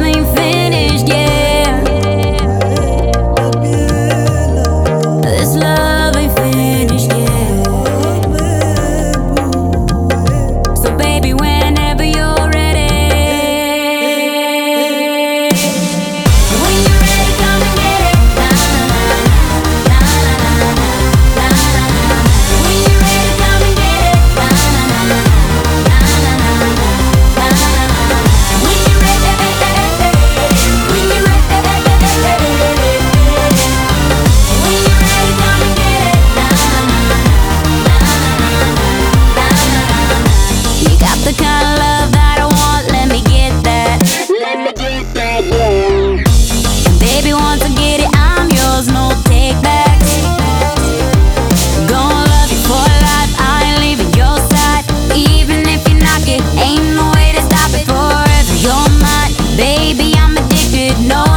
ain't finished yet. This love ain't finished yet. So baby, whenever you're ready, when you're ready, come and get it. Na na na na na na na na. When you're ready, come and get it. Na na na na na na na na na. When you're ready, when you're ready, when you're ready, come and get it. Na na na na na na na. You got the kind of love that I want. Let me get that. Let me get that, yeah. Baby, once I get it, I'm yours, no take backs. Gonna love you for life, I ain't leaving your side. Even if you knock it, ain't no way to stop it. Forever you're mine, baby, I'm addicted, no